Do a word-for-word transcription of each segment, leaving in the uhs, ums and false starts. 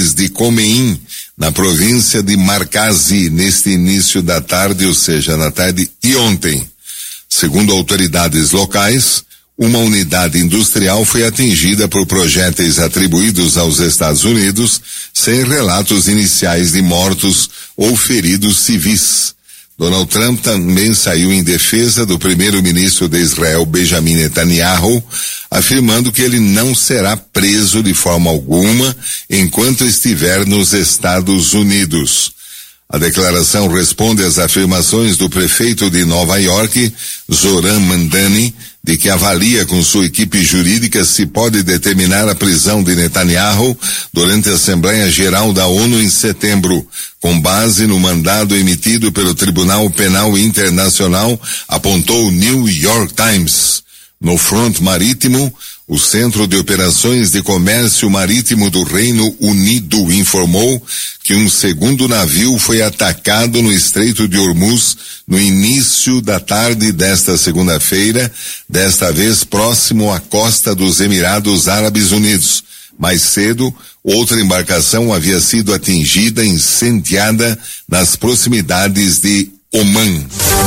cidades de Comeim, na província de Markazi, neste início da tarde, ou seja, na tarde de ontem. Segundo autoridades locais, uma unidade industrial foi atingida por projéteis atribuídos aos Estados Unidos, sem relatos iniciais de mortos ou feridos civis. Donald Trump também saiu em defesa do primeiro-ministro de Israel, Benjamin Netanyahu, afirmando que ele não será preso de forma alguma enquanto estiver nos Estados Unidos. A declaração responde às afirmações do prefeito de Nova York, Zoran Mandani, de que avalia com sua equipe jurídica se pode determinar a prisão de Netanyahu durante a Assembleia Geral da ONU em setembro, com base no mandado emitido pelo Tribunal Penal Internacional, apontou o New York Times. No front marítimo, o Centro de Operações de Comércio Marítimo do Reino Unido informou que um segundo navio foi atacado no Estreito de Hormuz no início da tarde desta segunda-feira, desta vez próximo à costa dos Emirados Árabes Unidos. Mais cedo, outra embarcação havia sido atingida, incendiada nas proximidades de Oman.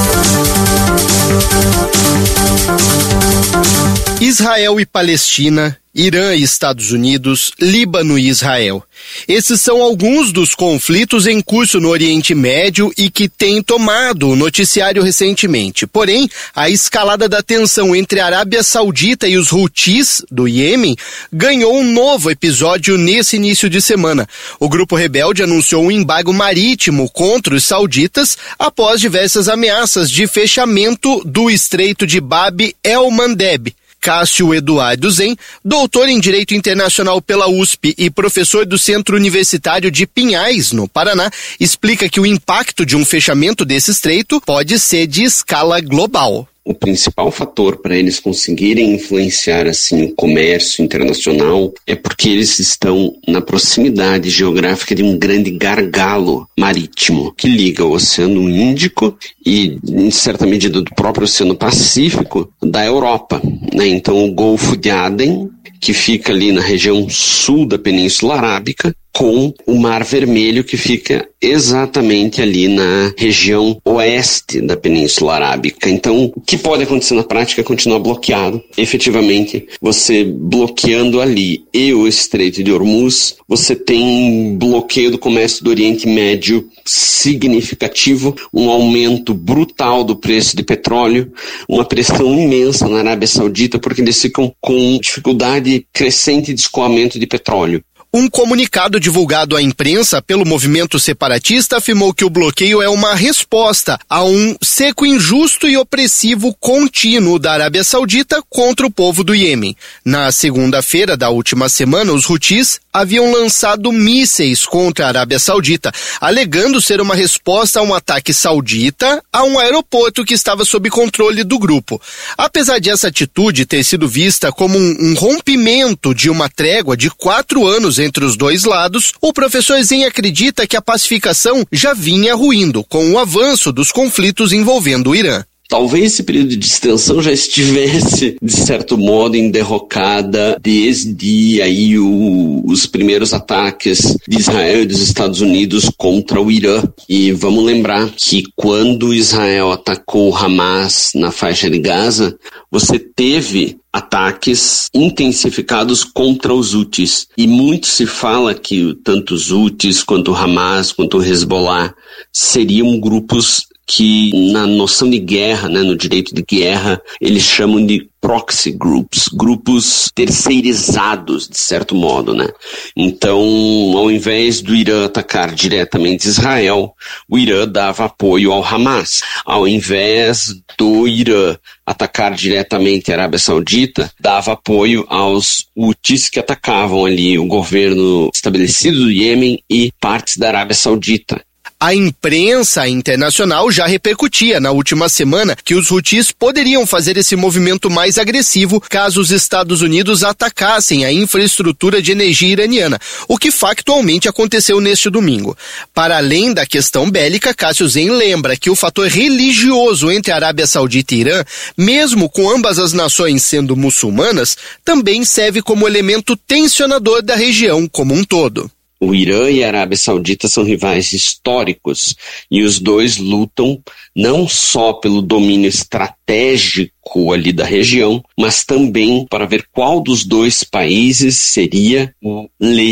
Israel e Palestina, Irã e Estados Unidos, Líbano e Israel. Esses são alguns dos conflitos em curso no Oriente Médio e que têm tomado o noticiário recentemente. Porém, a escalada da tensão entre a Arábia Saudita e os Houthis, do Iêmen, ganhou um novo episódio nesse início de semana. O grupo rebelde anunciou um embargo marítimo contra os sauditas após diversas ameaças de fechamento do Estreito de Bab el-Mandeb. Cássio Eduardo Zen, doutor em Direito Internacional pela U S P e professor do Centro Universitário de Pinhais, no Paraná, explica que o impacto de um fechamento desse estreito pode ser de escala global. O principal fator para eles conseguirem influenciar assim o comércio internacional é porque eles estão na proximidade geográfica de um grande gargalo marítimo que liga o Oceano Índico e, em certa medida, do próprio Oceano Pacífico da Europa, né? Então, o Golfo de Aden, que fica ali na região sul da Península Arábica, com o Mar Vermelho, que fica exatamente ali na região oeste da Península Arábica. Então, o que pode acontecer na prática é continuar bloqueado. Efetivamente, você bloqueando ali e o Estreito de Hormuz, você tem bloqueio do comércio do Oriente Médio significativo, um aumento brutal do preço de petróleo, uma pressão imensa na Arábia Saudita, porque eles ficam com dificuldade crescente de escoamento de petróleo. Um comunicado divulgado à imprensa pelo movimento separatista afirmou que o bloqueio é uma resposta a um cerco injusto e opressivo contínuo da Arábia Saudita contra o povo do Iêmen. Na segunda-feira da última semana, os Houthis haviam lançado mísseis contra a Arábia Saudita, alegando ser uma resposta a um ataque saudita a um aeroporto que estava sob controle do grupo. Apesar de essa atitude ter sido vista como um, um rompimento de uma trégua de quatro anos entre os dois lados, o professor Zen acredita que a pacificação já vinha ruindo com o avanço dos conflitos envolvendo o Irã. Talvez esse período de distensão já estivesse, de certo modo, em derrocada desde aí o, os primeiros ataques de Israel e dos Estados Unidos contra o Irã. E vamos lembrar que quando Israel atacou o Hamas na faixa de Gaza, você teve ataques intensificados contra os Houthis. E muito se fala que tanto os Houthis, quanto o Hamas, quanto o Hezbollah seriam grupos que na noção de guerra, né, no direito de guerra, eles chamam de proxy groups, grupos terceirizados, de certo modo, né? Então, ao invés do Irã atacar diretamente Israel, o Irã dava apoio ao Hamas. Ao invés do Irã atacar diretamente a Arábia Saudita, dava apoio aos Houthis que atacavam ali o governo estabelecido do Iêmen e partes da Arábia Saudita. A imprensa internacional já repercutia na última semana que os Houthis poderiam fazer esse movimento mais agressivo caso os Estados Unidos atacassem a infraestrutura de energia iraniana, o que factualmente aconteceu neste domingo. Para além da questão bélica, Cássio Zen lembra que o fator religioso entre a Arábia Saudita e Irã, mesmo com ambas as nações sendo muçulmanas, também serve como elemento tensionador da região como um todo. O Irã e a Arábia Saudita são rivais históricos e os dois lutam não só pelo domínio estratégico ali da região, mas também para ver qual dos dois países seria o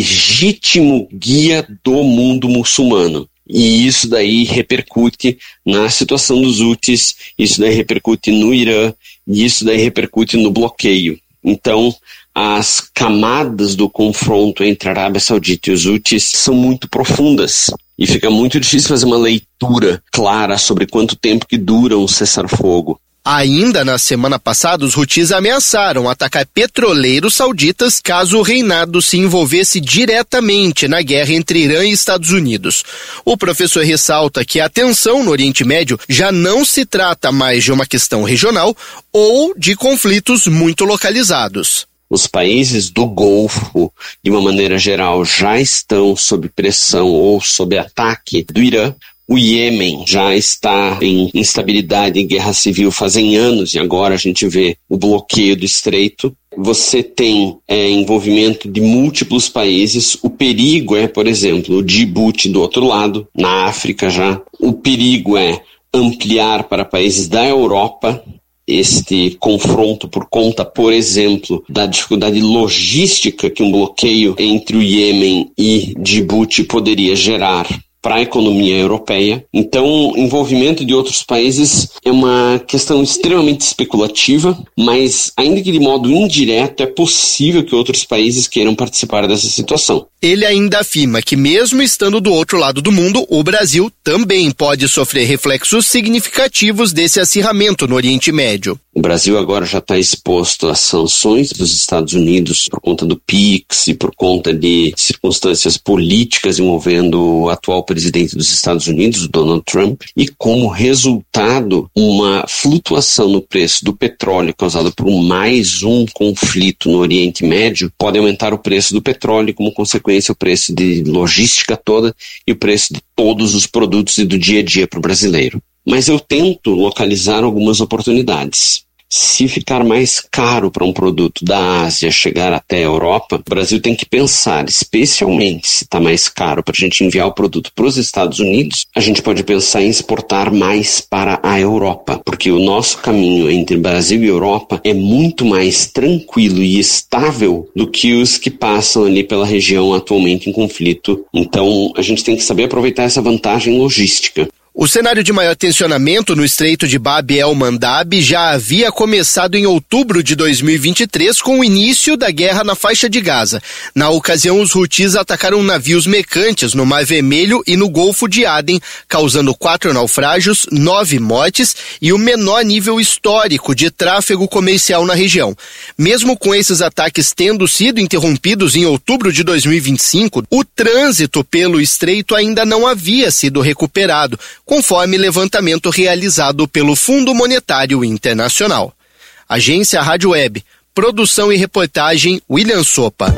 legítimo guia do mundo muçulmano. E isso daí repercute na situação dos Houthis, isso daí repercute no Irã e isso daí repercute no bloqueio. Então, as camadas do confronto entre a Arábia Saudita e os Houthis são muito profundas e fica muito difícil fazer uma leitura clara sobre quanto tempo que dura um cessar-fogo. Ainda na semana passada, os Houthis ameaçaram atacar petroleiros sauditas caso o reinado se envolvesse diretamente na guerra entre Irã e Estados Unidos. O professor ressalta que a tensão no Oriente Médio já não se trata mais de uma questão regional ou de conflitos muito localizados. Os países do Golfo, de uma maneira geral, já estão sob pressão ou sob ataque do Irã. O Iêmen já está em instabilidade, em guerra civil fazem anos e agora a gente vê o bloqueio do estreito. Você tem é, envolvimento de múltiplos países. O perigo é, por exemplo, o Djibouti do outro lado, na África já. O perigo é ampliar para países da Europa este confronto por conta, por exemplo, da dificuldade logística que um bloqueio entre o Iêmen e Djibouti poderia gerar para a economia europeia. Então, o envolvimento de outros países é uma questão extremamente especulativa, mas, ainda que de modo indireto, é possível que outros países queiram participar dessa situação. Ele ainda afirma que, mesmo estando do outro lado do mundo, o Brasil também pode sofrer reflexos significativos desse acirramento no Oriente Médio. O Brasil agora já está exposto às sanções dos Estados Unidos por conta do PIX e por conta de circunstâncias políticas envolvendo o atual presidente dos Estados Unidos, Donald Trump, e como resultado, uma flutuação no preço do petróleo causada por mais um conflito no Oriente Médio pode aumentar o preço do petróleo e, como consequência, o preço de logística toda e o preço de todos os produtos e do dia a dia para o brasileiro. Mas eu tento localizar algumas oportunidades. Se ficar mais caro para um produto da Ásia chegar até a Europa, o Brasil tem que pensar, especialmente se está mais caro para a gente enviar o produto para os Estados Unidos, a gente pode pensar em exportar mais para a Europa, porque o nosso caminho entre Brasil e Europa é muito mais tranquilo e estável do que os que passam ali pela região atualmente em conflito. Então, a gente tem que saber aproveitar essa vantagem logística. O cenário de maior tensionamento no Estreito de Bab el-Mandab já havia começado em outubro de dois mil e vinte e três com o início da guerra na faixa de Gaza. Na ocasião, os Houthis atacaram navios mercantes no Mar Vermelho e no Golfo de Aden, causando quatro naufrágios, nove mortes e o menor nível histórico de tráfego comercial na região. Mesmo com esses ataques tendo sido interrompidos em outubro de dois mil e vinte e cinco, o trânsito pelo Estreito ainda não havia sido recuperado, conforme levantamento realizado pelo Fundo Monetário Internacional. Agência Rádio Web, produção e reportagem William Sopa.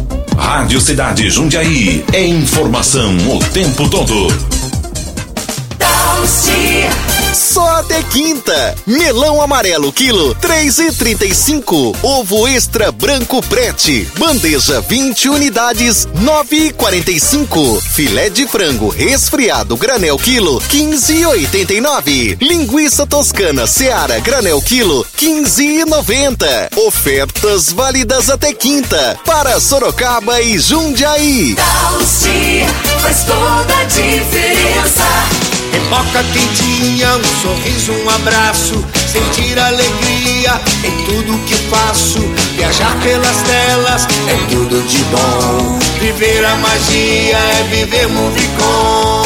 Rádio Cidade Jundiaí, é informação o tempo todo. Só até quinta. Melão amarelo quilo três e trinta e cinco. Ovo extra branco prete. Bandeja vinte unidades nove e quarenta e cinco. Filé de frango resfriado granel quilo quinze e oitenta e nove. Linguiça toscana Seara granel quilo quinze e noventa. Ofertas válidas até quinta para Sorocaba e Jundiaí. Dalci faz toda a diferença. Pipoca quentinha, um sorriso, um abraço, sentir alegria em tudo que faço. Viajar pelas telas é tudo de bom. Viver a magia é viver Movicon.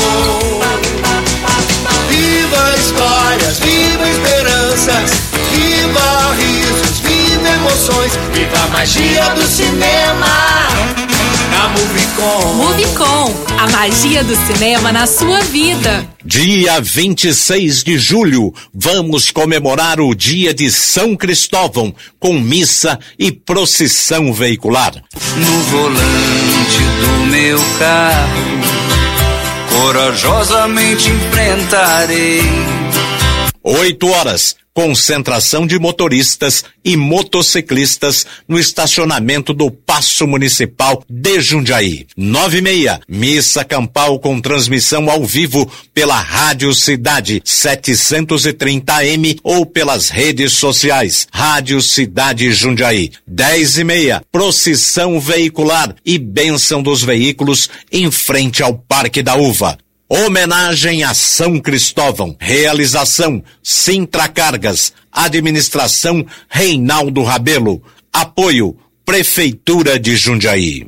Viva histórias, viva esperanças, viva risos, viva emoções, viva a magia do cinema. Na Movicon. Movicon, a magia do cinema na sua vida. Dia vinte e seis de julho, vamos comemorar o dia de São Cristóvão, com missa e procissão veicular. No volante do meu carro, corajosamente enfrentarei oito horas. Concentração de motoristas e motociclistas no estacionamento do Paço Municipal de Jundiaí. Nove e meia, missa campal com transmissão ao vivo pela Rádio Cidade setecentos e trinta A M ou pelas redes sociais. Rádio Cidade Jundiaí. Dez e meia, procissão veicular e bênção dos veículos em frente ao Parque da Uva. Homenagem a São Cristóvão. Realização Sintra Cargas. Administração Reinaldo Rabelo. Apoio Prefeitura de Jundiaí.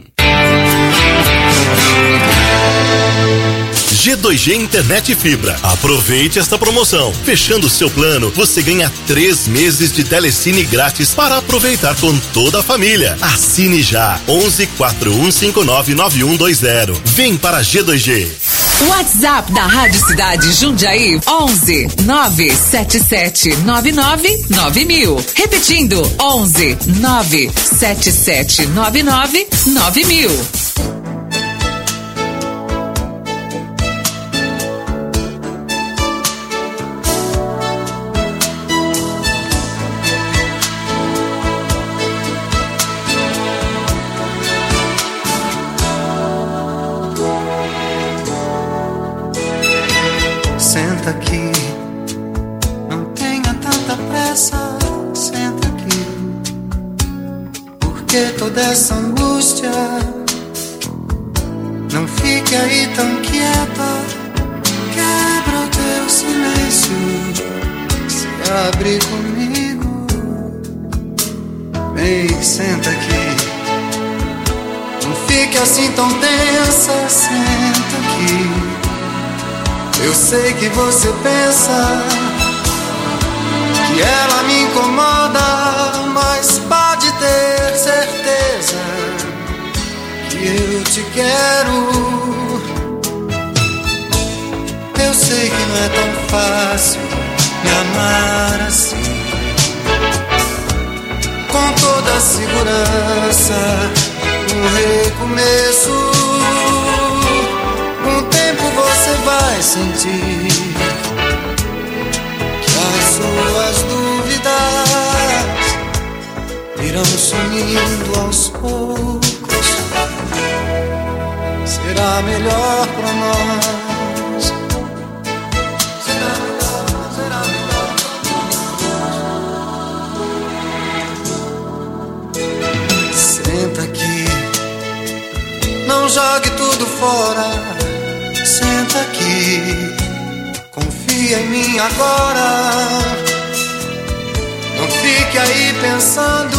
G dois G Internet Fibra. Aproveite esta promoção. Fechando o seu plano, você ganha três meses de telecine grátis para aproveitar com toda a família. Assine já. onze quatro um cinco nove nove um dois zero. Vem para G dois G. WhatsApp da Rádio Cidade Jundiaí onze nove sete sete nove nove nove mil. Repetindo, onze nove sete sete nove nove nove mil. Senta aqui, não tenha tanta pressa. Senta aqui, porque toda essa angústia. Não fique aí tão quieta. Quebra o teu silêncio, se abre comigo. Vem, senta aqui, não fique assim tão tensa. Senta aqui. Eu sei que você pensa que ela me incomoda, mas pode ter certeza que eu te quero. Eu sei que não é tão fácil me amar assim, com toda a segurança, um recomeço. Com o tempo você vai sentir que as suas dúvidas irão sumindo aos poucos. Será melhor pra nós. Será melhor, será melhor pra nós. Senta aqui, não jogue tudo fora. Senta aqui, confia em mim agora. Não fique aí pensando,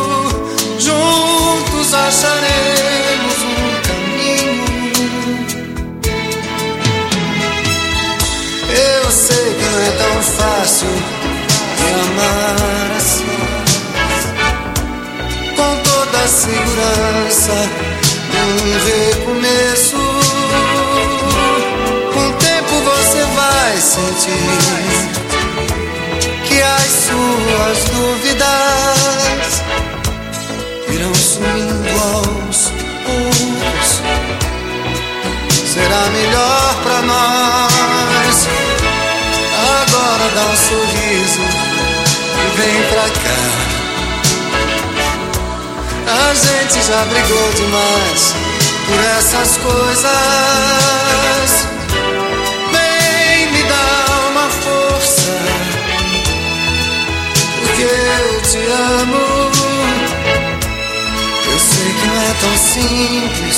juntos acharemos um caminho. Eu sei que não é tão fácil me amar assim, com toda a segurança, um recomeço. Você vai sentir que as suas dúvidas irão sumindo aos poucos. Será melhor pra nós. Agora dá um sorriso e vem pra cá. A gente já brigou demais por essas coisas. Porque eu te amo. Eu sei que não é tão simples.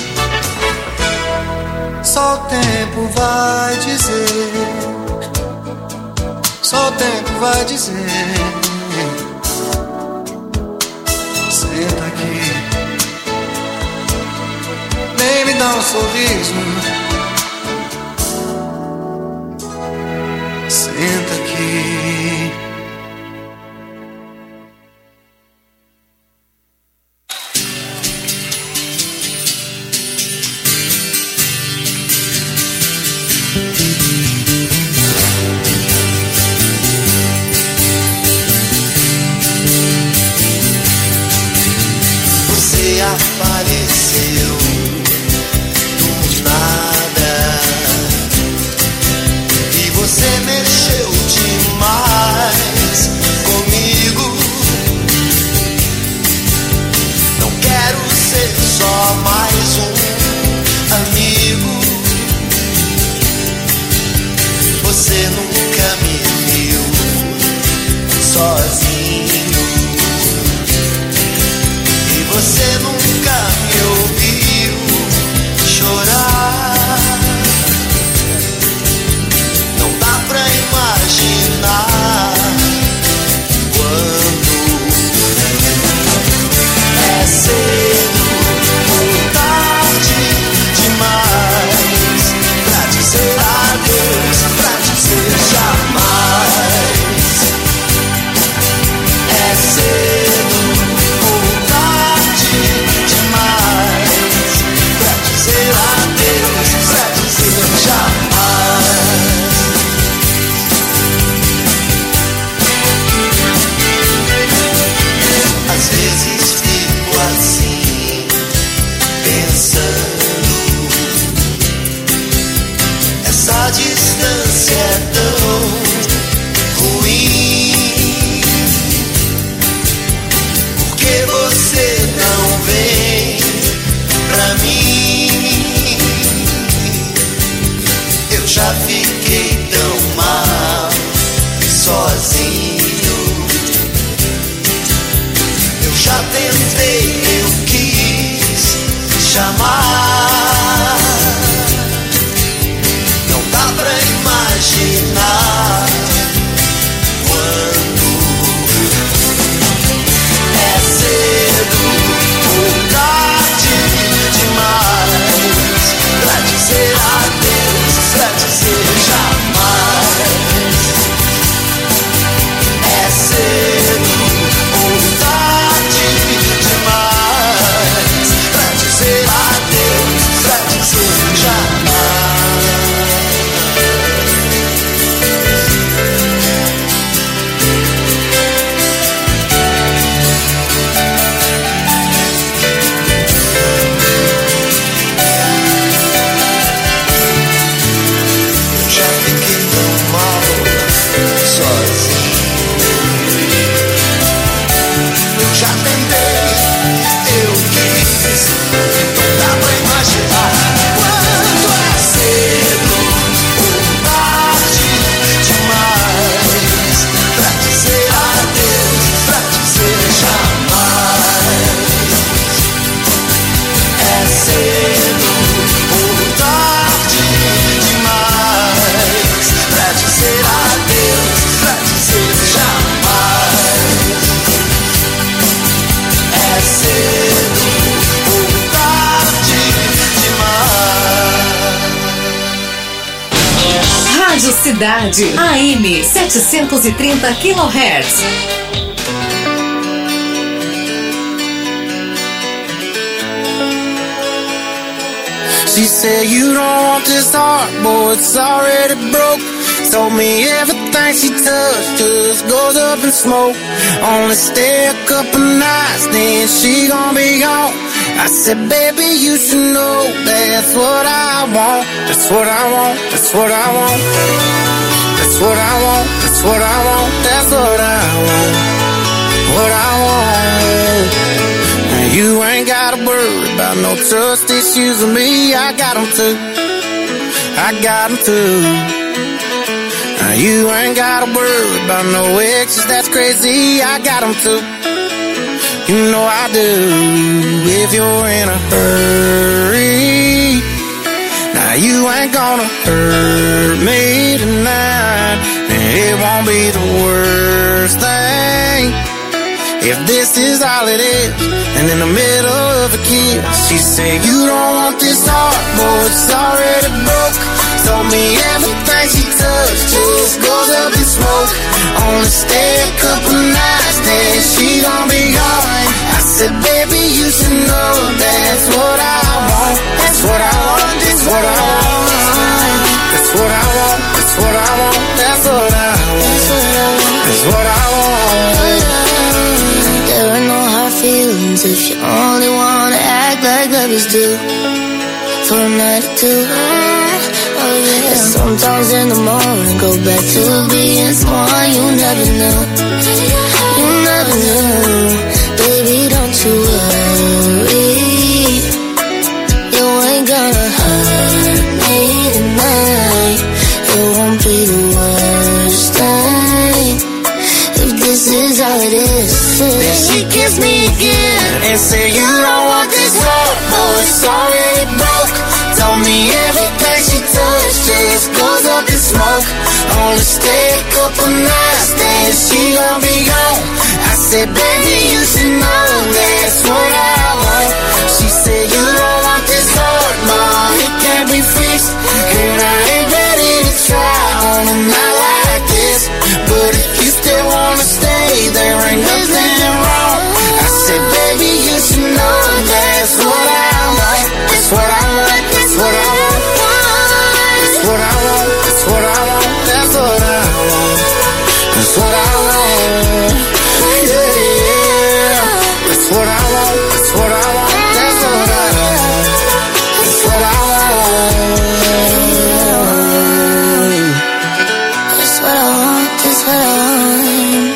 Só o tempo vai dizer. Só o tempo vai dizer. Senta aqui, nem me dá um sorriso. Senta aqui. Você apareceu do nada e você mexeu de Rádio Cidade, A M setecentos e trinta quilohertz. She said you don't want this heart, boy, it's already broke. Told me everything she touched just goes up in smoke. Only stay a couple nights, then she gon' be gone. I said, baby, you should know that's what I want. That's what I want, that's what I want. That's what I want, that's what I want. That's what I want. What I want. Now you ain't gotta worry about no trust issues with me. I got them too. I got them too. Now you ain't gotta worry about no exes, that's crazy. I got them too. You know I do. If you're in a hurry, now you ain't gonna hurt me tonight. It won't be the worst thing if this is all it is. And in the middle of a kiss, she said, you don't want this heart, boy, it's already broke. Told me everything she touched just goes up in smoke. Only stay a couple nights, then she gon' be gone. I said, baby, you should know that's what I want. That's what I want, that's what I want. That's what I want, that's what I want. That's what I want. That's what I want. There are no hard feelings if you only wanna act like lovers do. For a night or two. Oh yeah. And sometimes in the morning go back to being someone you never knew. You never knew. Baby, don't you worry. You ain't gonna hurt me tonight. It won't be the worst thing if this is all it is. Then she kissed me again and said, you don't want this heart, boy, it's already broke. Told me everything she touched just goes up in smoke. Only stay a couple nights, then she gon' be gone. I said, baby, you should know that's what I want. She said, you don't want this heart, mom, it can't be fixed. And I ain't ready to try on a night like this. But if you still wanna stay, there ain't nothing wrong. I said, baby, you should know that's what I want. That's what I want, that's what I want. That's what I want, that's what I want. That's what I want. That's what I want. Yeah, yeah. That's what I want, that's what I want. That's what I want. That's what I want. That's what I want, that's what I want.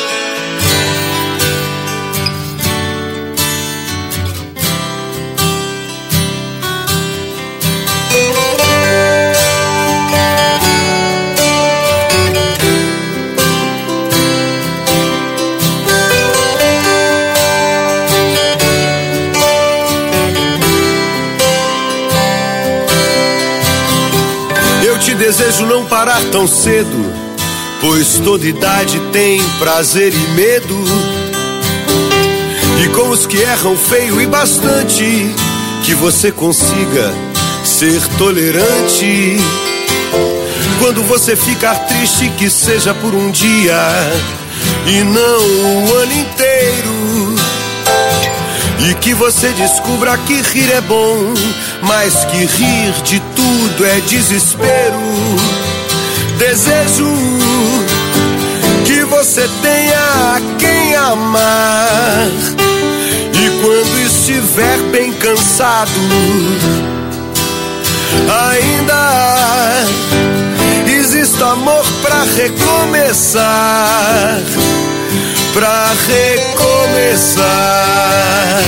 Desejo não parar tão cedo, pois toda idade tem prazer e medo. E com os que erram feio e bastante, que você consiga ser tolerante. Quando você ficar triste, que seja por um dia e não o ano inteiro. E que você descubra que rir é bom, mas que rir de tudo é desespero. Desejo que você tenha a quem amar. E quando estiver bem cansado, ainda existe amor pra recomeçar. Pra recomeçar.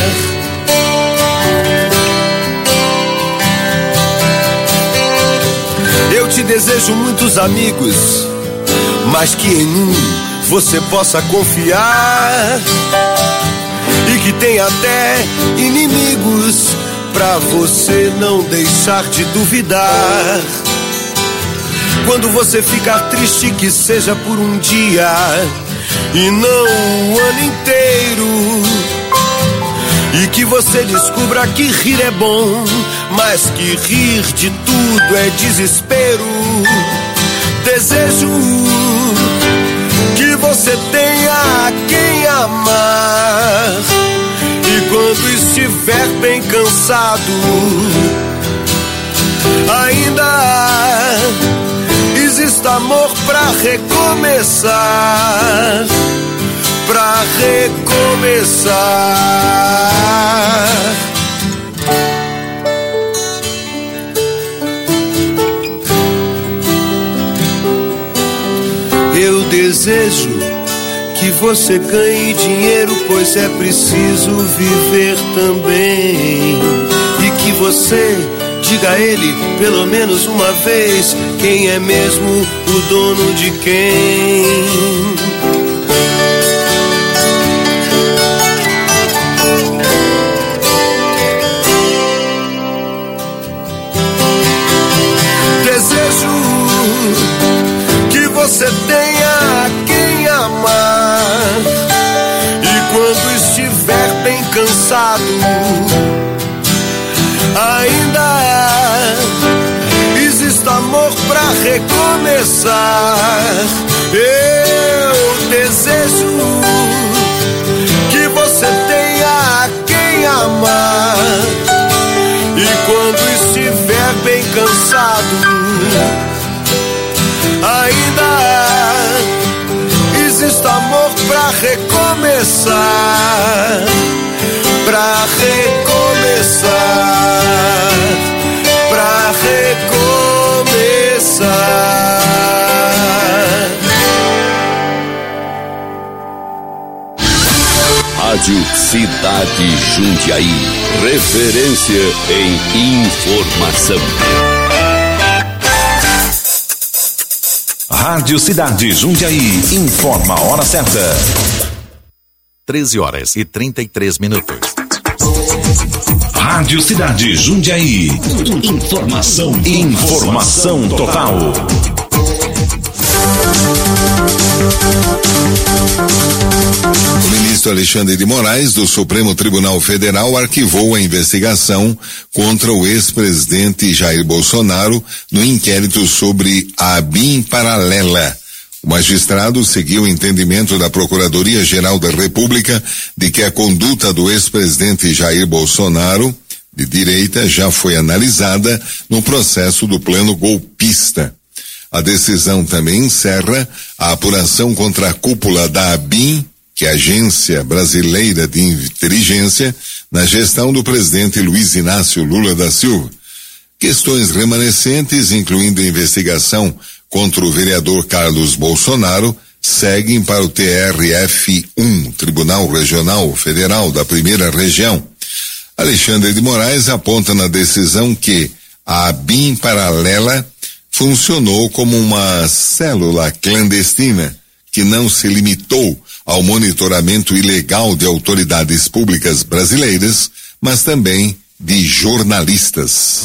Eu te desejo muitos amigos, mas que em um você possa confiar. E que tenha até inimigos, pra você não deixar de duvidar. Quando você ficar triste, que seja por um dia e não o ano inteiro. E que você descubra que rir é bom, mas que rir de tudo é desespero. Desejo que você tenha quem amar, e quando estiver bem cansado, ainda exista amor pra recomeçar, pra recomeçar. Eu desejo que você ganhe dinheiro, pois é preciso viver também. E que você diga a ele, pelo menos uma vez, quem é mesmo o dono de quem. Desejo que você tenha quem amar, e quando estiver bem cansado, ainda exista amor pra recomeçar. Eu desejo que você tenha quem amar, e quando estiver bem cansado, ainda exista amor pra recomeçar, pra recomeçar, pra recomeçar. Rádio Cidade Jundiaí, referência em informação. Rádio Cidade Jundiaí, informa a hora certa. treze horas e trinta e três minutos. Rádio Cidade Jundiaí. Informação. Informação total. O ministro Alexandre de Moraes, do Supremo Tribunal Federal, arquivou a investigação contra o ex-presidente Jair Bolsonaro no inquérito sobre a ABIN paralela. O magistrado seguiu o entendimento da Procuradoria-Geral da República de que a conduta do ex-presidente Jair Bolsonaro, de direita, já foi analisada no processo do plano golpista. A decisão também encerra a apuração contra a cúpula da ABIN, que é a Agência Brasileira de Inteligência, na gestão do presidente Luiz Inácio Lula da Silva. Questões remanescentes, incluindo a investigação contra o vereador Carlos Bolsonaro, seguem para o T R F um, Tribunal Regional Federal da Primeira Região. Alexandre de Moraes aponta na decisão que a ABIN paralela funcionou como uma célula clandestina que não se limitou ao monitoramento ilegal de autoridades públicas brasileiras, mas também de jornalistas.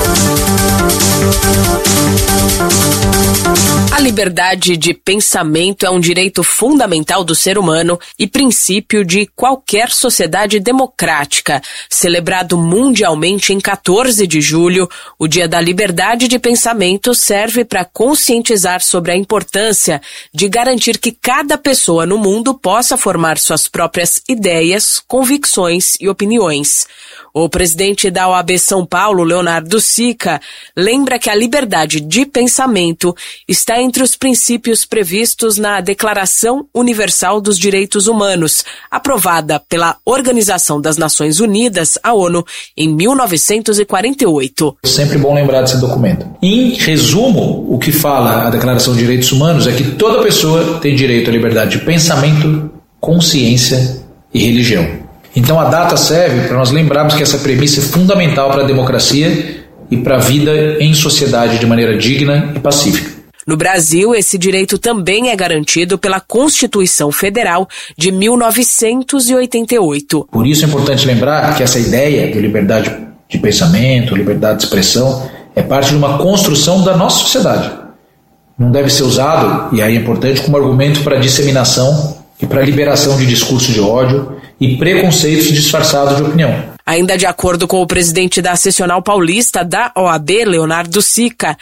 A liberdade de pensamento é um direito fundamental do ser humano e princípio de qualquer sociedade democrática. Celebrado mundialmente em quatorze de julho, o Dia da Liberdade de Pensamento serve para conscientizar sobre a importância de garantir que cada pessoa no mundo possa formar suas próprias ideias, convicções e opiniões. O presidente da O A B São Paulo, Leonardo Sica, lembra que a liberdade de pensamento está entre os princípios previstos na Declaração Universal dos Direitos Humanos, aprovada pela Organização das Nações Unidas, a ONU, em mil novecentos e quarenta e oito. Sempre bom lembrar desse documento. Em resumo, o que fala a Declaração de Direitos Humanos é que toda pessoa tem direito à liberdade de pensamento, consciência e religião. Então a data serve para nós lembrarmos que essa premissa é fundamental para a democracia e para a vida em sociedade de maneira digna e pacífica. No Brasil, esse direito também é garantido pela Constituição Federal de mil novecentos e oitenta e oito. Por isso é importante lembrar que essa ideia de liberdade de pensamento, liberdade de expressão, é parte de uma construção da nossa sociedade. Não deve ser usado, e aí é importante, como argumento para disseminação e para liberação de discurso de ódio e preconceitos disfarçados de opinião. Ainda de acordo com o presidente da Seccional Paulista da O A B, Leonardo Sica,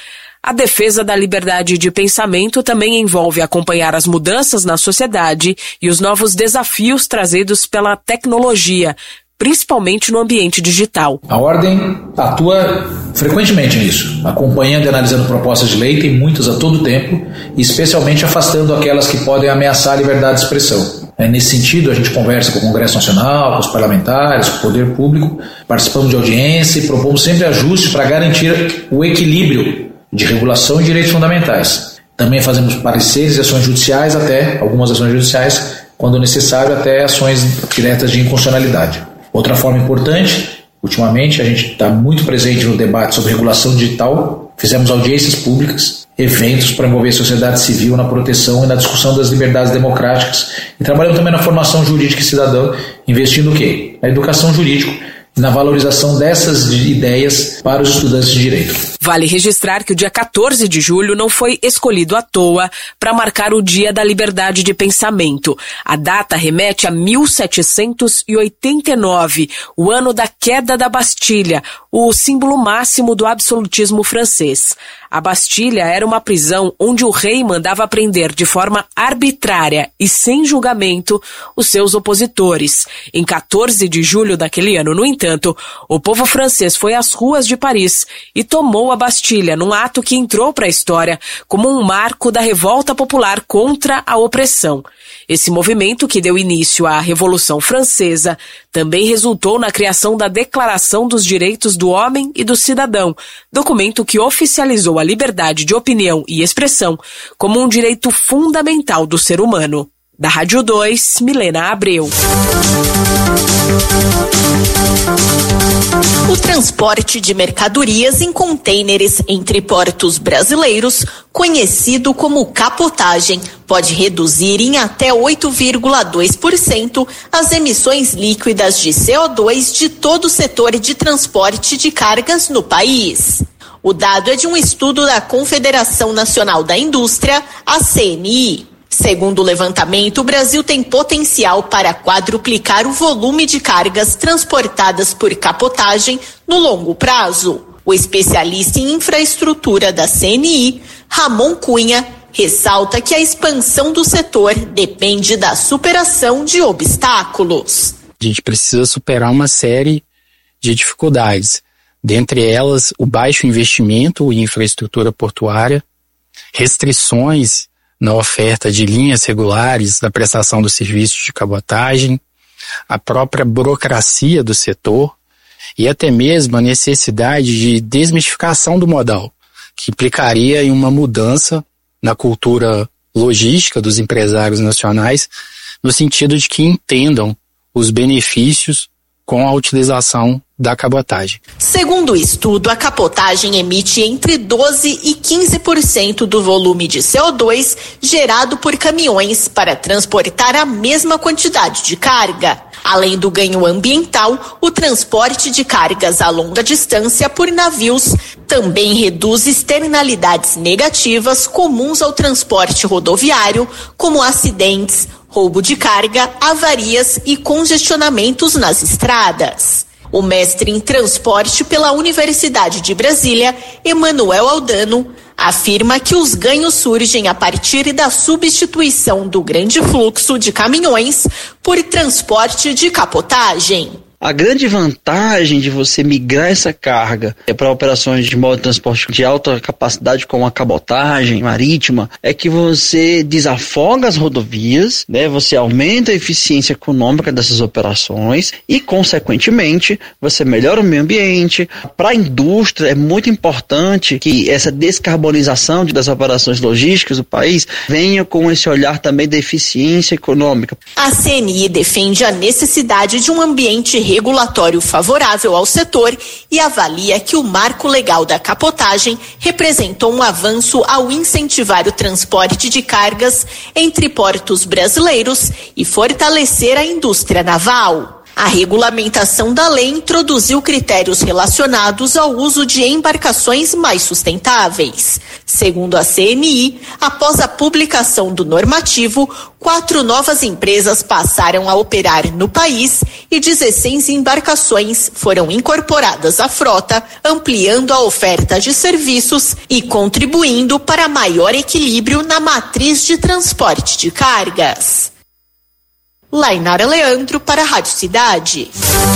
A defesa da liberdade de pensamento também envolve acompanhar as mudanças na sociedade e os novos desafios trazidos pela tecnologia, principalmente no ambiente digital. A Ordem atua frequentemente nisso, acompanhando e analisando propostas de lei, tem muitas a todo tempo, e especialmente afastando aquelas que podem ameaçar a liberdade de expressão. É, nesse sentido, a gente conversa com o Congresso Nacional, com os parlamentares, com o poder público, participamos de audiência e propomos sempre ajustes para garantir o equilíbrio de regulação e direitos fundamentais. Também fazemos pareceres e ações judiciais, até algumas ações judiciais, quando necessário, até ações diretas de inconstitucionalidade. Outra forma importante, ultimamente a gente está muito presente no debate sobre regulação digital, fizemos audiências públicas, eventos para envolver a sociedade civil na proteção e na discussão das liberdades democráticas e trabalhamos também na formação jurídica e cidadã, investindo o quê? Na educação jurídica e na valorização dessas ideias para os estudantes de direito. Vale registrar que o dia quatorze de julho não foi escolhido à toa para marcar o Dia da Liberdade de Pensamento. A data remete a mil setecentos e oitenta e nove, o ano da queda da Bastilha, o símbolo máximo do absolutismo francês. A Bastilha era uma prisão onde o rei mandava prender de forma arbitrária e sem julgamento os seus opositores. Em quatorze de julho daquele ano, no entanto, o povo francês foi às ruas de Paris e tomou a Bastilha num ato que entrou para a história como um marco da revolta popular contra a opressão. Esse movimento, que deu início à Revolução Francesa, também resultou na criação da Declaração dos Direitos do Homem e do Cidadão, documento que oficializou a liberdade de opinião e expressão como um direito fundamental do ser humano. Da Rádio dois, Milena Abreu. O transporte de mercadorias em contêineres entre portos brasileiros, conhecido como capotagem, pode reduzir em até oito vírgula dois por cento as emissões líquidas de C O dois de todo o setor de transporte de cargas no país. O dado é de um estudo da Confederação Nacional da Indústria, a C N I. Segundo o levantamento, o Brasil tem potencial para quadruplicar o volume de cargas transportadas por capotagem no longo prazo. O especialista em infraestrutura da C N I, Ramon Cunha, ressalta que a expansão do setor depende da superação de obstáculos. A gente precisa superar uma série de dificuldades, dentre elas o baixo investimento em infraestrutura portuária, restrições na oferta de linhas regulares da prestação dos serviços de cabotagem, a própria burocracia do setor e até mesmo a necessidade de desmistificação do modal, que implicaria em uma mudança na cultura logística dos empresários nacionais, no sentido de que entendam os benefícios com a utilização da cabotagem. Segundo o estudo, a cabotagem emite entre doze e quinze por cento do volume de C O dois gerado por caminhões para transportar a mesma quantidade de carga. Além do ganho ambiental, o transporte de cargas a longa distância por navios também reduz externalidades negativas comuns ao transporte rodoviário, como acidentes, roubo de carga, avarias e congestionamentos nas estradas. O mestre em transporte pela Universidade de Brasília, Emanuel Aldano, afirma que os ganhos surgem a partir da substituição do grande fluxo de caminhões por transporte de capotagem. A grande vantagem de você migrar essa carga para operações de modo de transporte de alta capacidade, como a cabotagem marítima, é que você desafoga as rodovias, né? Você aumenta a eficiência econômica dessas operações e, consequentemente, você melhora o meio ambiente. Para a indústria, é muito importante que essa descarbonização das operações logísticas do país venha com esse olhar também da eficiência econômica. A C N I defende a necessidade de um ambiente regulatório favorável ao setor e avalia que o marco legal da capotagem representou um avanço ao incentivar o transporte de cargas entre portos brasileiros e fortalecer a indústria naval. A regulamentação da lei introduziu critérios relacionados ao uso de embarcações mais sustentáveis. Segundo a C N I, após a publicação do normativo, quatro novas empresas passaram a operar no país e dezesseis embarcações foram incorporadas à frota, ampliando a oferta de serviços e contribuindo para maior equilíbrio na matriz de transporte de cargas. Lainara Leandro para a Rádio Cidade.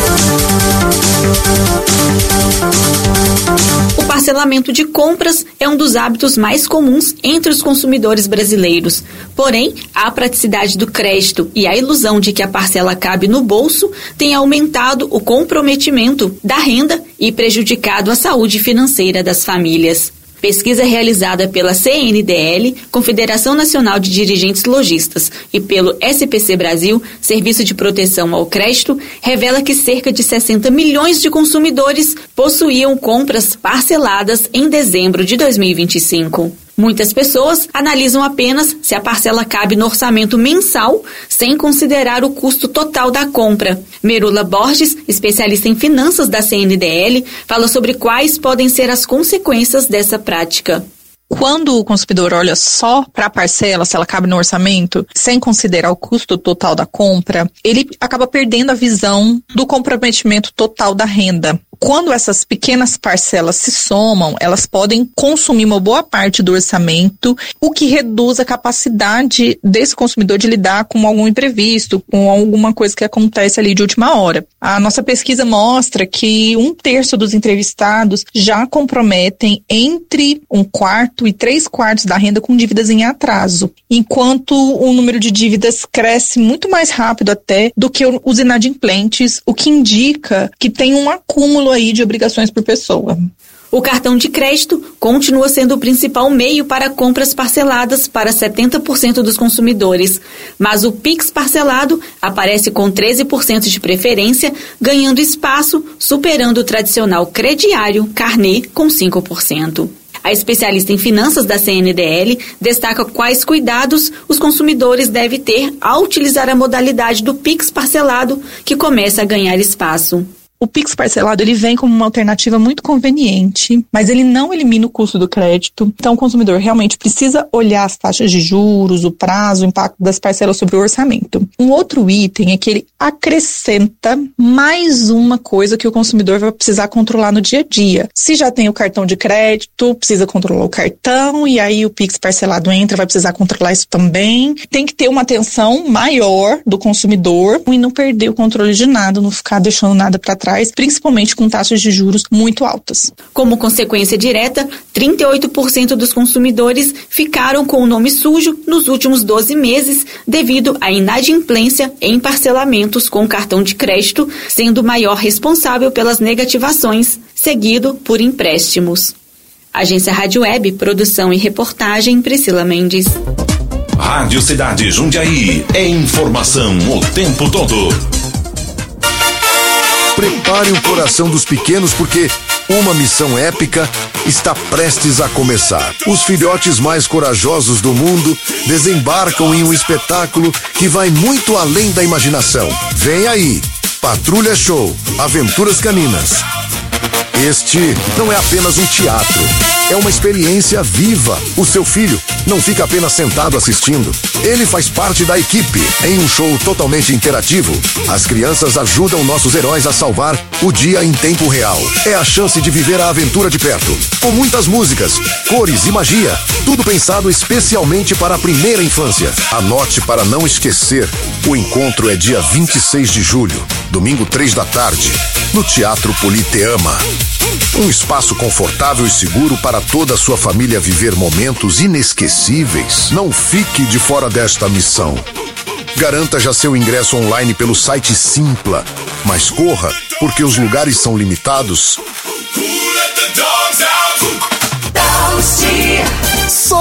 O parcelamento de compras é um dos hábitos mais comuns entre os consumidores brasileiros. Porém, a praticidade do crédito e a ilusão de que a parcela cabe no bolso tem aumentado o comprometimento da renda e prejudicado a saúde financeira das famílias. Pesquisa realizada pela C N D L, Confederação Nacional de Dirigentes Lojistas, e pelo S P C Brasil, Serviço de Proteção ao Crédito, revela que cerca de sessenta milhões de consumidores possuíam compras parceladas em dezembro de dois mil e vinte e cinco. Muitas pessoas analisam apenas se a parcela cabe no orçamento mensal, sem considerar o custo total da compra. Merula Borges, especialista em finanças da C N D L, fala sobre quais podem ser as consequências dessa prática. Quando o consumidor olha só para a parcela, se ela cabe no orçamento, sem considerar o custo total da compra, ele acaba perdendo a visão do comprometimento total da renda. Quando essas pequenas parcelas se somam, elas podem consumir uma boa parte do orçamento, o que reduz a capacidade desse consumidor de lidar com algum imprevisto, com alguma coisa que acontece ali de última hora. A nossa pesquisa mostra que um terço dos entrevistados já comprometem entre um quarto e três quartos da renda com dívidas em atraso, enquanto o número de dívidas cresce muito mais rápido até do que os inadimplentes, o que indica que tem um acúmulo aí de obrigações por pessoa. O cartão de crédito continua sendo o principal meio para compras parceladas para setenta por cento dos consumidores, mas o Pix parcelado aparece com treze por cento de preferência, ganhando espaço, superando o tradicional crediário carnê com cinco por cento. A especialista em finanças da C N D L destaca quais cuidados os consumidores devem ter ao utilizar a modalidade do Pix parcelado, que começa a ganhar espaço. O Pix parcelado, ele vem como uma alternativa muito conveniente, mas ele não elimina o custo do crédito. Então, o consumidor realmente precisa olhar as taxas de juros, o prazo, o impacto das parcelas sobre o orçamento. Um outro item é que ele acrescenta mais uma coisa que o consumidor vai precisar controlar no dia a dia. Se já tem o cartão de crédito, precisa controlar o cartão, e aí o Pix parcelado entra, vai precisar controlar isso também. Tem que ter uma atenção maior do consumidor e não perder o controle de nada, não ficar deixando nada para trás, principalmente com taxas de juros muito altas. Como consequência direta, trinta e oito por cento dos consumidores ficaram com o nome sujo nos últimos doze meses devido à inadimplência em parcelamentos com cartão de crédito, sendo o maior responsável pelas negativações, seguido por empréstimos. Agência Rádio Web, produção e reportagem, Priscila Mendes. Rádio Cidade Jundiaí, é informação o tempo todo. Prepare o coração dos pequenos porque uma missão épica está prestes a começar. Os filhotes mais corajosos do mundo desembarcam em um espetáculo que vai muito além da imaginação. Vem aí, Patrulha Show, Aventuras Caninas. Este não é apenas um teatro, é uma experiência viva. O seu filho não fica apenas sentado assistindo. Ele faz parte da equipe em um show totalmente interativo. As crianças ajudam nossos heróis a salvar o dia em tempo real. É a chance de viver a aventura de perto. Com muitas músicas, cores e magia. Tudo pensado especialmente para a primeira infância. Anote para não esquecer. O encontro é dia vinte e seis de julho, domingo três da tarde, no Teatro Politeama. Um espaço confortável e seguro para toda a sua família viver momentos inesquecíveis. Não fique de fora desta missão. Garanta já seu ingresso online pelo site Simpla. Mas corra, porque os lugares são limitados. Só até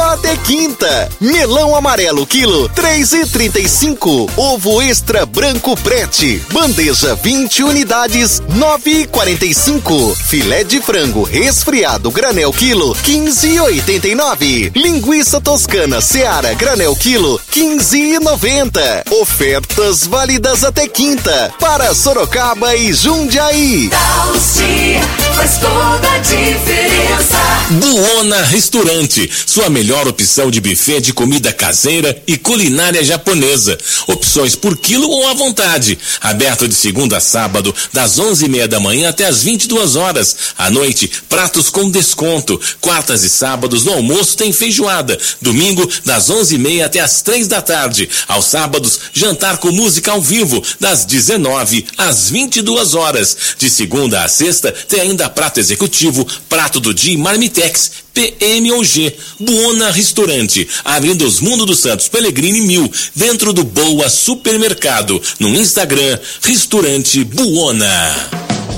Quinta. Melão amarelo quilo três e trinta e cinco. Ovo extra branco prete. Bandeja vinte unidades nove e quarenta e cinco. Filé de frango resfriado granel quilo quinze e oitenta e nove. Linguiça toscana Seara granel quilo quinze e noventa. Ofertas válidas até quinta para Sorocaba e Jundiaí. Dalci faz toda a diferença. Buona Restaurante, sua melhor opção de buffet de comida caseira e culinária japonesa. Opções por quilo ou à vontade. Aberto de segunda a sábado, das onze e meia da manhã até as vinte e duas horas. À noite, pratos com desconto. Quartas e sábados no almoço tem feijoada. Domingo, das onze e meia até as três da tarde. Aos sábados, jantar com música ao vivo, das dezenove às vinte e duas horas. De segunda a sexta, tem ainda prato executivo, prato do dia e marmitex, P M ou G. Buona Restaurante, Avenida dos Mundo dos Santos Pellegrini mil, dentro do Boa Supermercado. No Instagram, Restaurante Buona.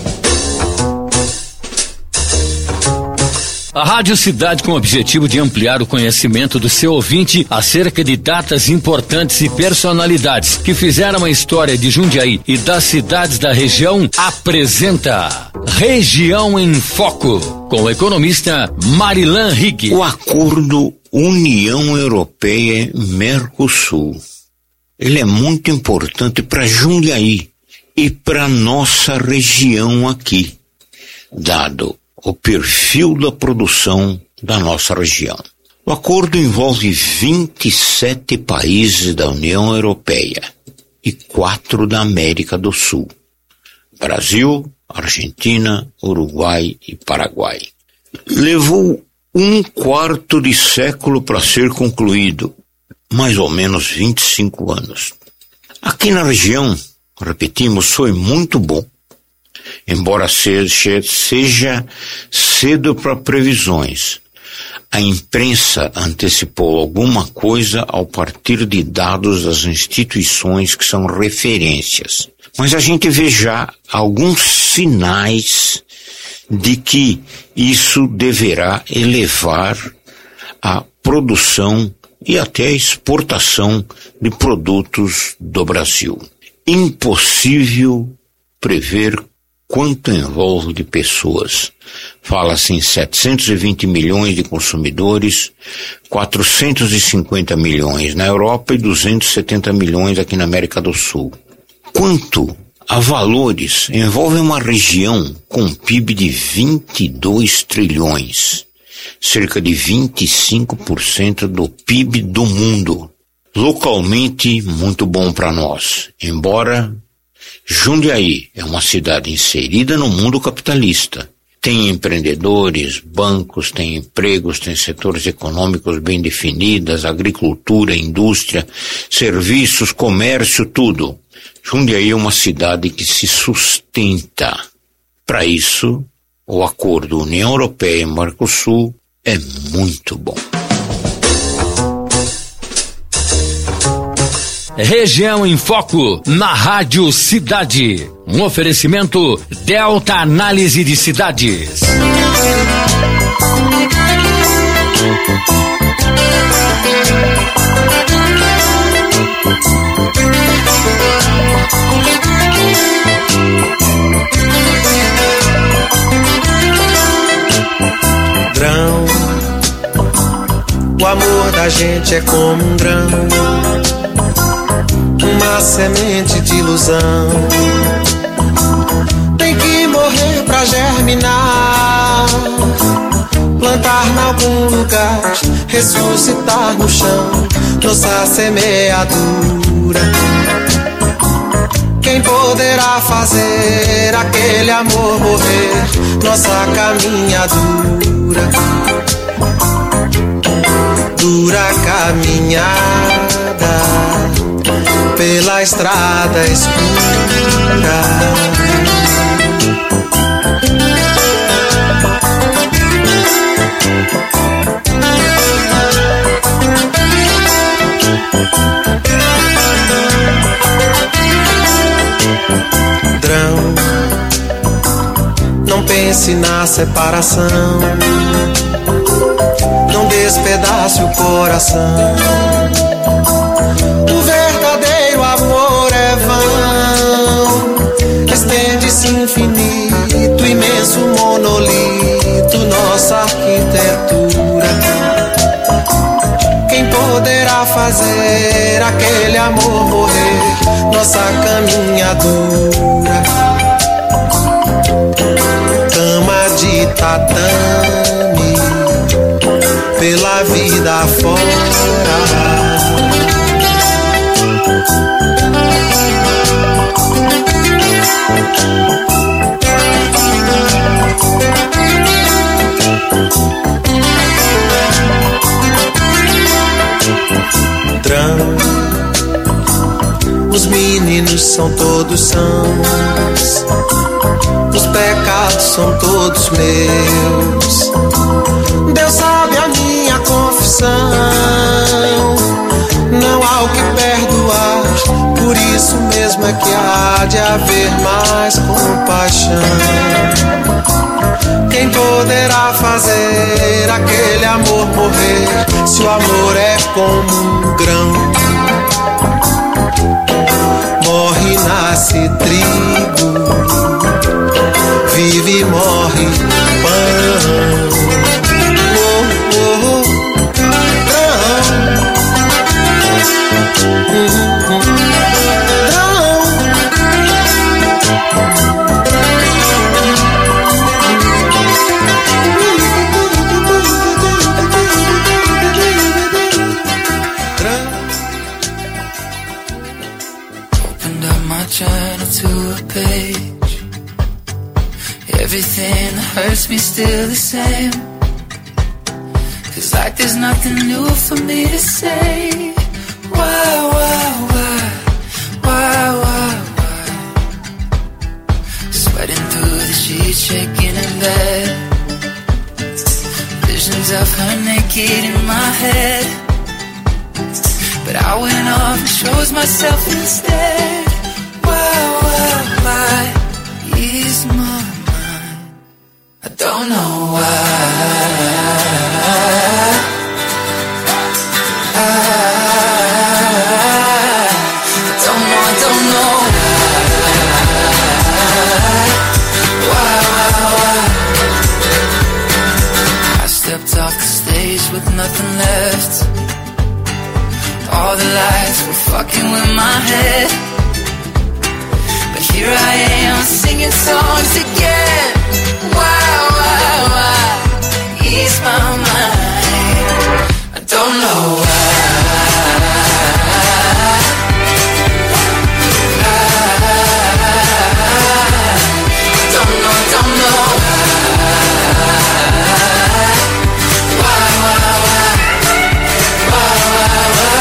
A Rádio Cidade, com o objetivo de ampliar o conhecimento do seu ouvinte acerca de datas importantes e personalidades que fizeram a história de Jundiaí e das cidades da região, apresenta Região em Foco, com o economista Marilan Rigg. O acordo União Europeia-Mercosul, ele é muito importante para Jundiaí e para nossa região aqui, dado o perfil da produção da nossa região. O acordo envolve vinte e sete países da União Europeia e quatro da América do Sul: Brasil, Argentina, Uruguai e Paraguai. Levou um quarto de século para ser concluído, mais ou menos vinte e cinco anos. Aqui na região, repetimos, foi muito bom. Embora seja, seja cedo para previsões, a imprensa antecipou alguma coisa ao partir de dados das instituições que são referências. Mas a gente vê já alguns sinais de que isso deverá elevar a produção e até a exportação de produtos do Brasil. Impossível prever quanto envolve de pessoas. Fala-se em setecentos e vinte milhões de consumidores, quatrocentos e cinquenta milhões na Europa e duzentos e setenta milhões aqui na América do Sul. Quanto a valores, envolve uma região com P I B de vinte e dois trilhões, cerca de vinte e cinco por cento do P I B do mundo. Localmente, muito bom para nós, embora Jundiaí é uma cidade inserida no mundo capitalista. Tem empreendedores, bancos, tem empregos, tem setores econômicos bem definidos, agricultura, indústria, serviços, comércio, tudo. Jundiaí é uma cidade que se sustenta. Para isso, o acordo União Europeia e Mercosul é muito bom. Região em Foco, na Rádio Cidade. Um oferecimento Delta Análise de Cidades. Grão, o amor da gente é como um grão, uma semente de ilusão. Tem que morrer pra germinar, plantar em algum lugar, ressuscitar no chão, nossa semeadura. Quem poderá fazer aquele amor morrer, nossa caminhadura, dura caminhada pela estrada escura. Drão, não pense na separação, não dê despedace o coração. O verdadeiro amor é vão, estende-se infinito, imenso monolito, nossa arquitetura. Quem poderá fazer aquele amor morrer, nossa caminhadura? Cama de tatame, pela vida fora. Os meninos são todos sãos, os pecados são todos meus. Deus sabe a minha confissão, não há o que perdoar, por isso mesmo é que há de haver mais compaixão. Quem poderá fazer aquele amor morrer, se o amor é como um grão? Morre, nasce trigo, vive e morre pão. Oh, oh, oh, grão. Hum, hum, everything that hurts me still the same. Feels like there's nothing new for me to say. Why, why, why, why, why, why? Sweating through the sheets, shaking in bed. Visions of her naked in my head, but I went off and chose myself instead. Why, why, why? Ease my mind, I don't know why. I, I don't know, I don't know why, why, why. I stepped off the stage with nothing left. All the lights were fucking with my head, but here I am singing songs again. Why, why, why? Ease my mind, I don't know why. I, I don't know, I don't know why, why, why, why, why, why?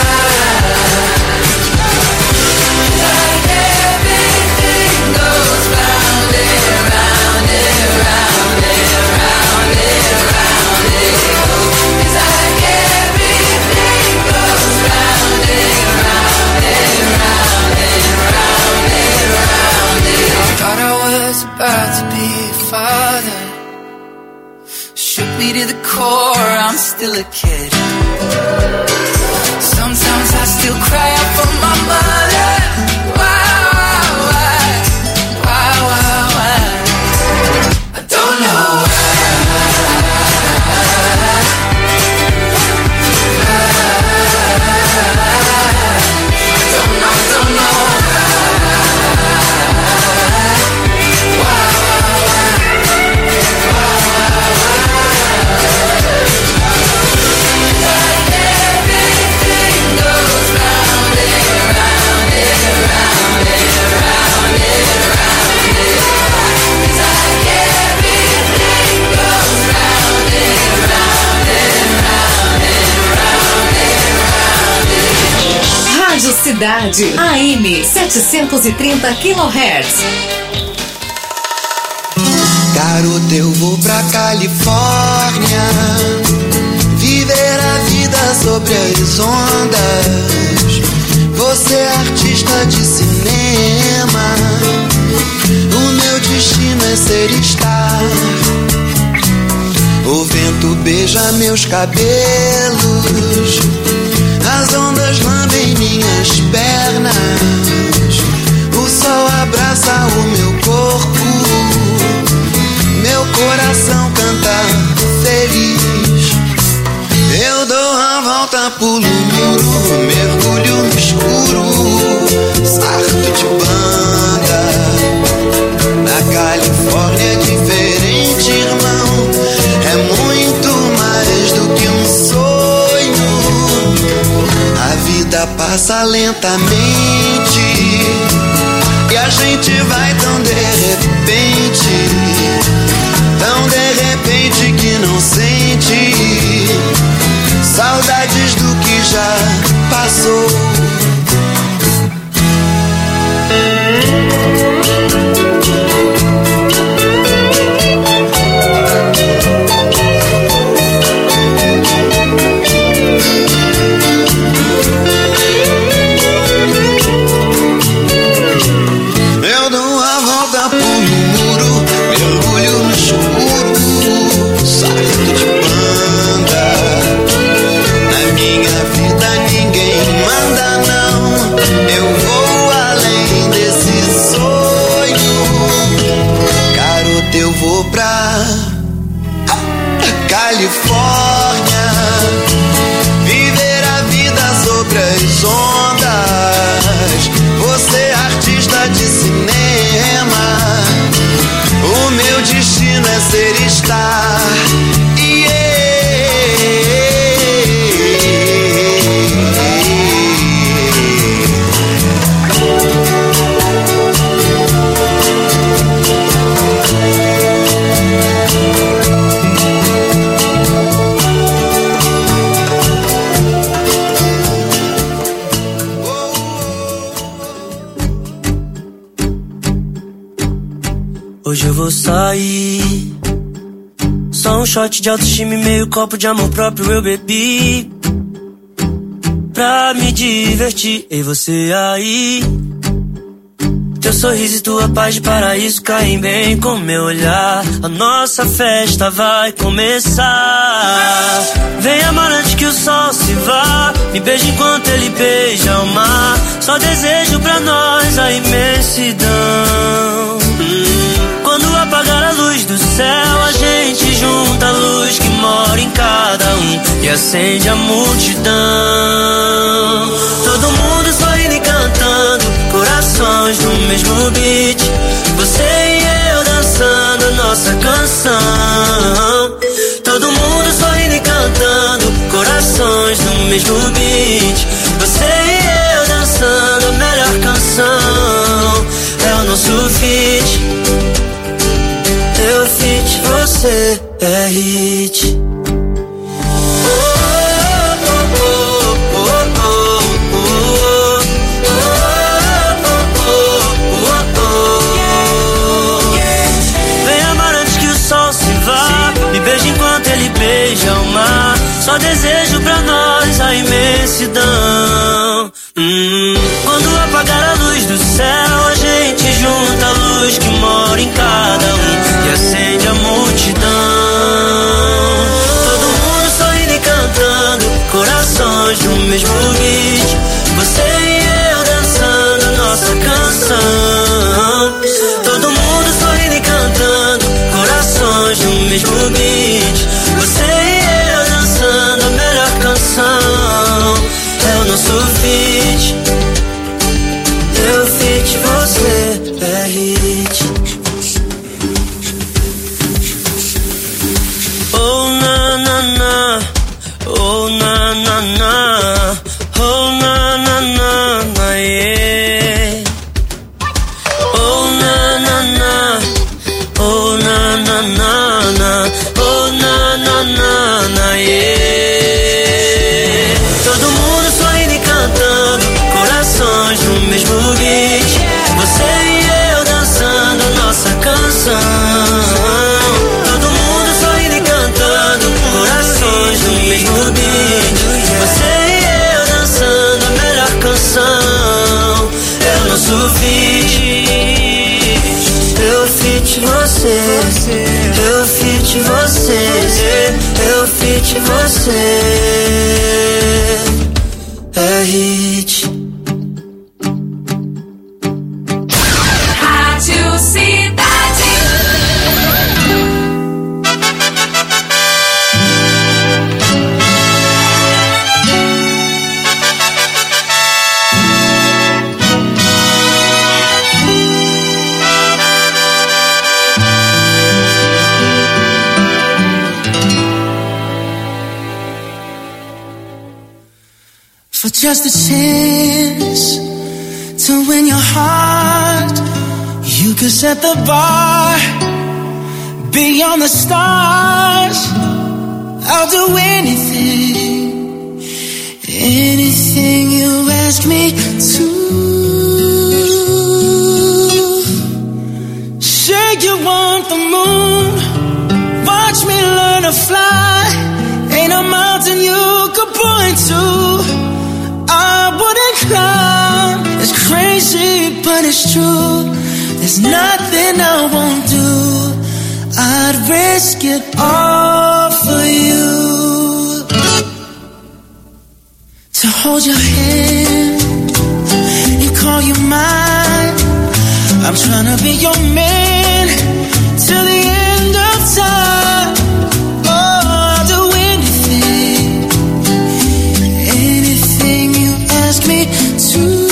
Like everything goes round and round and round and round and round and it's like everything goes round and round and round and round and round and thought I was about to be a father, shook me to the core, I'm still a kid. Sometimes I still cry out for my mother. Why, why, why, why, why? I don't know why. I don't know, I don't know why, why, why, why, like everything goes round and round and round and round and round and it's like everything goes round and round and round and round and round. Rádio Cidade, A M setecentos e trinta quilohertz. Garoto, eu vou pra Califórnia viver a vida sobre as ondas. Você é artista de cinema, o meu destino é ser star. Ouvindo vento beija meus cabelos, as ondas lambem minhas pernas, o sol abraça o meu corpo, meu coração canta feliz. Eu dou a volta, pulo o muro, mergulho no escuro, sarto de banda. Na Califórnia é diferente, irmão, é muito mais do que um sonho. A vida passa lentamente e a gente vai tão de repente, tão de repente que não sente saudades do que já passou. Eu dou a volta por um muro, mergulho no escuro, sarto de banda. Na minha vida ninguém manda não, eu vou além desse sonho. Garota, eu vou pra Califórnia, viver a vida sobre as ondas. Você é artista de cinema, o meu destino é ser estar. Hoje eu vou sair, só um shot de autoestima e meio copo de amor próprio eu bebi, pra me divertir. E você aí, teu sorriso e tua paz de paraíso caem bem com meu olhar. A nossa festa vai começar. Vem amar antes que o sol se vá, me beija enquanto ele beija o mar. Só desejo pra nós a imensidão. hum. Quando apagar a luz do céu, a gente junta a luz que mora em cada um e acende a multidão. Todo mundo sorrindo e cantando, corações no mesmo beat. Você e eu dançando nossa canção. Todo mundo sorrindo e cantando, corações no mesmo beat. Você e eu dançando a melhor canção. É o nosso feat. Eu feat, você é hit. Vem amar antes que o sol se vá, me beija enquanto ele beija o mar. Só desejo pra nós a imensidão. hum. Quando apagar a luz do céu, a gente junta a luz que mora em cada um e acende a multidão. Todo mundo sorrindo e cantando, corações no mesmo beat. Você e eu dançando nossa canção. Todo mundo sorrindo e cantando, corações no mesmo beat. Você e eu dançando a melhor canção. É o nosso feat. Eu feat, você é hit. Oh na na na, oh na na na, oh na na na na, yeah. Oh na na na, oh na na na na, oh na na na na, yeah. Todo mundo sorrindo e cantando, corações no mesmo beat. Você e eu dançando nossa canção. Todo mundo sorrindo e cantando, corações no mesmo beat. Você e eu dançando a melhor canção. É o nosso feat. Eu feat você, eu feat você, eu somente você é hit. Rádio Cidade. For just a chance to win your heart, you could set the bar beyond the stars. I'll do anything, anything you ask me to. Say you want the moon, watch me learn to fly. Ain't a mountain you could point to I wouldn't climb. It's crazy, but it's true. There's nothing I won't do. I'd risk it all for you. To hold your hand and call you mine. I'm tryna be your man till the end of time. Oh, I'll do anything, anything you ask me to.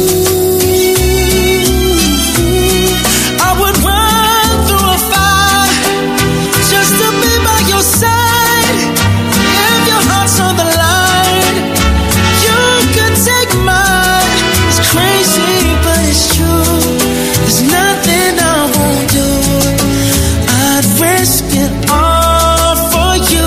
I would run through a fire just to be by your side. If your heart's on the line, you could take mine. It's crazy, but it's true. There's nothing I won't do. I'd risk it all for you.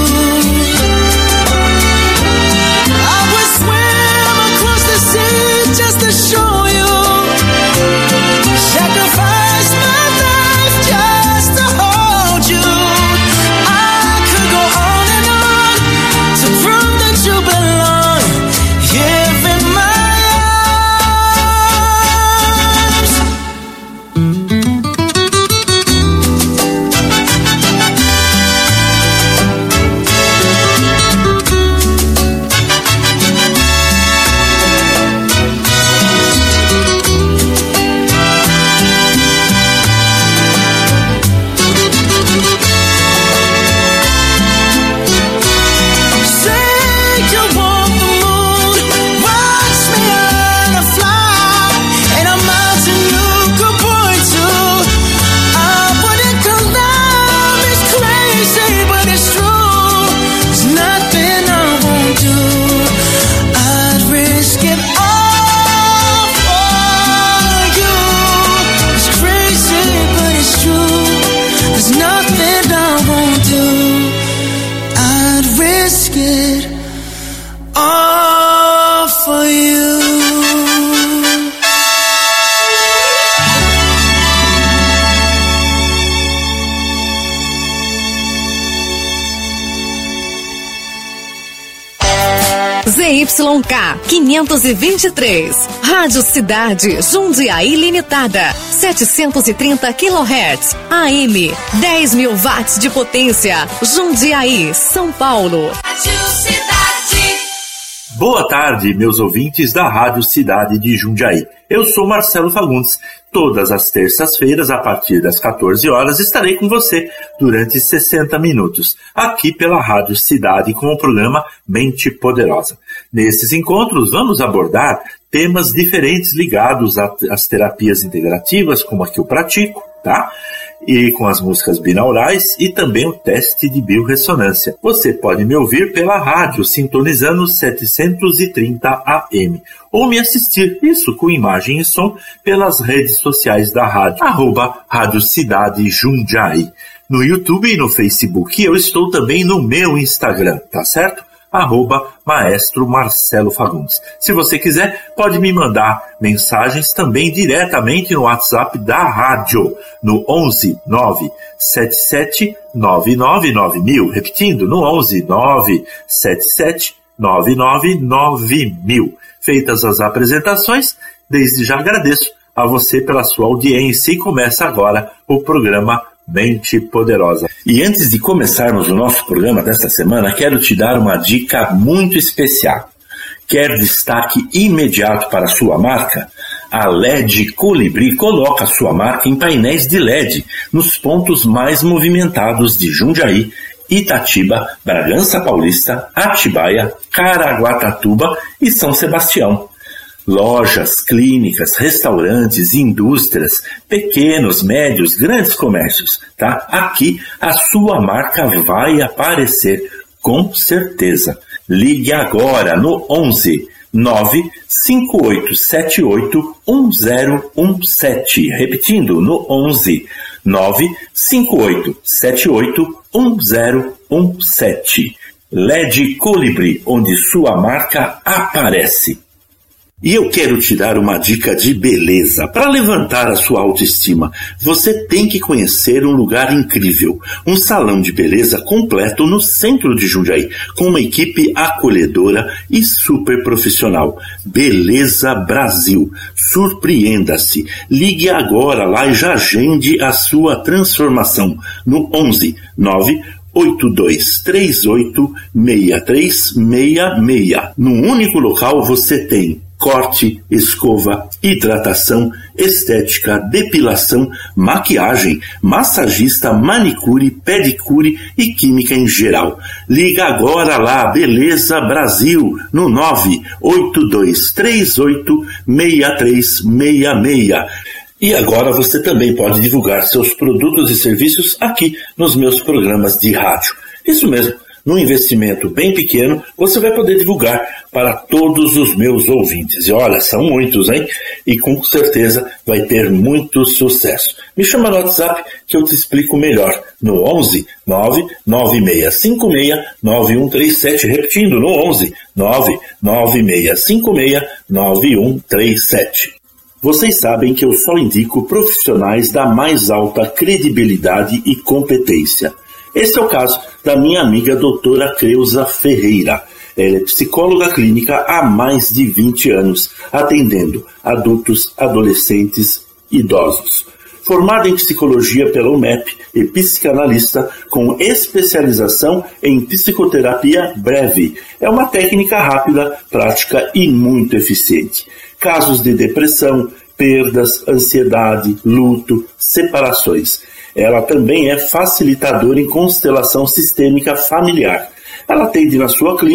I would swim across the sea just to show you. Sacrifice my life just to hold you. I could go on and on to prove that you belong here in my arms. Say you want the moon, watch me learn to fly. Ain't a mountain you could point to I wouldn't climb. It's crazy, but it's true. There's nothing I won't do. I'd risk it all for you. It's crazy, but it's true. There's nothing I won't do. I'd risk it all for you. Z Y K quinhentos e vinte e três, Rádio Cidade, Jundiaí Limitada, setecentos e trinta quilohertz, A M, dez mil watts de potência, Jundiaí, São Paulo. Rádio Cidade. Boa tarde, meus ouvintes da Rádio Cidade de Jundiaí. Eu sou Marcelo Fagundes. Todas as terças-feiras, a partir das quatorze horas, estarei com você durante sessenta minutos, aqui pela Rádio Cidade, com o programa Mente Poderosa. Nesses encontros, vamos abordar temas diferentes ligados às terapias integrativas, como a que eu pratico, tá? E com as músicas binaurais e também o teste de biorressonância. Você pode me ouvir pela rádio, sintonizando setecentos e trinta A M, ou me assistir, isso com imagem e som, pelas redes sociais da rádio, arroba Rádio Cidade Jundiaí. No YouTube e no Facebook, eu estou também no meu Instagram, tá certo? Arroba Maestro Marcelo Fagundes. Se você quiser, pode me mandar mensagens também diretamente no WhatsApp da rádio, no onze nove sete sete nove nove nove mil. Repetindo, no onze nove sete sete nove nove nove mil. Feitas as apresentações, desde já agradeço a você pela sua audiência e começa agora o programa mente poderosa. E antes de começarmos o nosso programa desta semana, quero te dar uma dica muito especial. Quer destaque imediato para sua marca? A L E D Colibri coloca sua marca em painéis de L E D nos pontos mais movimentados de Jundiaí, Itatiba, Bragança Paulista, Atibaia, Caraguatatuba e São Sebastião. Lojas, clínicas, restaurantes, indústrias, pequenos, médios, grandes comércios, tá? Aqui a sua marca vai aparecer, com certeza. Ligue agora no onze nove cinco oito sete oito um zero um sete. Repetindo, no onze nove cinco oito sete oito um zero um sete. L E D Colibri, onde sua marca aparece. E eu quero te dar uma dica de beleza. Para levantar a sua autoestima, você tem que conhecer um lugar incrível. Um salão de beleza completo no centro de Jundiaí, com uma equipe acolhedora e super profissional. Beleza Brasil. Surpreenda-se. Ligue agora lá e já agende a sua transformação no onze nove oito dois três oito seis três seis seis. Num único local você tem corte, escova, hidratação, estética, depilação, maquiagem, massagista, manicure, pedicure e química em geral. Liga agora lá, Beleza Brasil, no nove oito dois três oito seis três seis seis. E agora você também pode divulgar seus produtos e serviços aqui nos meus programas de rádio. Isso mesmo. Num investimento bem pequeno, você vai poder divulgar para todos os meus ouvintes. E olha, são muitos, hein? E com certeza vai ter muito sucesso. Me chama no WhatsApp que eu te explico melhor. No onze nove nove seis cinco seis nove um três sete. Repetindo, no onze nove nove seis cinco seis nove um três sete. Vocês sabem que eu só indico profissionais da mais alta credibilidade e competência. Este é o caso da minha amiga doutora Creuza Ferreira. Ela é psicóloga clínica há mais de vinte anos, atendendo adultos, adolescentes e idosos. Formada em psicologia pela U M E P e psicanalista com especialização em psicoterapia breve. É uma técnica rápida, prática e muito eficiente. Casos de depressão, perdas, ansiedade, luto, separações. Ela também é facilitadora em constelação sistêmica familiar. Ela atende na sua clínica